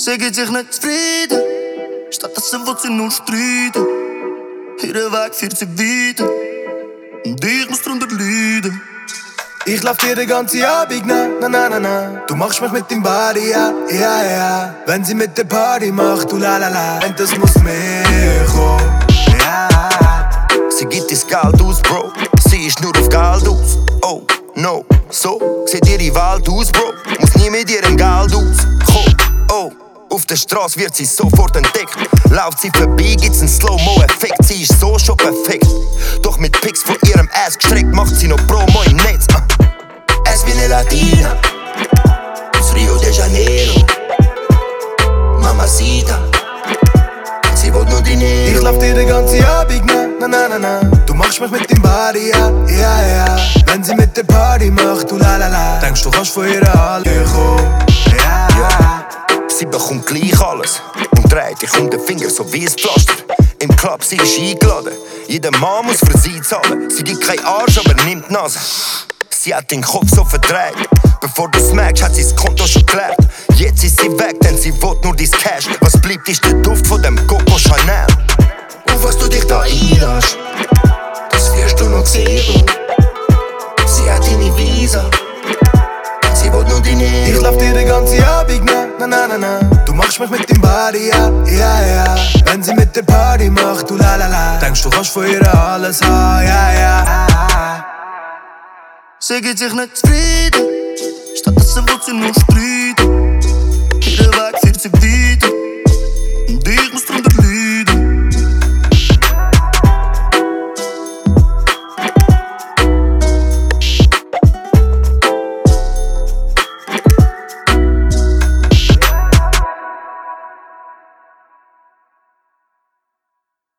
Sie gibt sich nicht zufrieden, statt dass sie will sie nur streiten. Ihren Weg führt sie weiter und ich muss drunter leiden. Ich lauf dir den ganzen Abend, na, na, na, na, na. Du machst mich mit dem Body, ja, ja, ja. Wenn sie mit der Party macht, du la la la. Und das muss mehr kommen, ja. Sie gibt das Geld aus, Bro. Sie ist nur auf Geld aus. Oh, no, so sieht ihre Welt aus, Bro. Muss nie mit ihrem Geld aus. Komm, oh. Auf der Straße wird sie sofort entdeckt. Lauft sie vorbei, gibt's einen Slow-Mo-Effekt. Sie ist so schon perfekt. Doch mit Pics von ihrem Ass gestreckt macht sie noch Promo im Netz. Es wie eine Latina aus Rio de Janeiro. Mamacita, sie will nur Dinero. Ich lauf dir den ganzen Abend, na, na, na, na. Du machst mich mit dem Body, ja, ja, ja. Wenn sie mit der Party macht, du la la la. Denkst du kannst von ihr alle kommen, ja, ja. Sie bekommt gleich alles und dreht dich um den Finger so wie ein Pflaster. Im Club, sie ist eingeladen, jeder Mann muss für sie zahlen. Sie gibt keinen Arsch, aber nimmt die Nase. Sie hat den Kopf so verdreht, bevor du's merkst, hat sie das Konto schon geklärt. Jetzt ist sie weg, denn sie will nur dein Cash. Was bleibt, ist der Duft von dem Coco Chanel. Auf was du dich da einlässt, das wirst du noch sehen. Sie hat deine Visa, sie will nur Dinero. Ich lauf dir den ganzen Abend, na, na, na, na. Du machst mich mit dem Body, ja, ja, ja. Wenn sie mit der Party macht, du la la la. Denkst du kannst von ihr alles haben, ja, ja. Sie gibt sich nicht zufrieden, statt dass sie will sie nur streiten. Ihren Weg führt sie weiter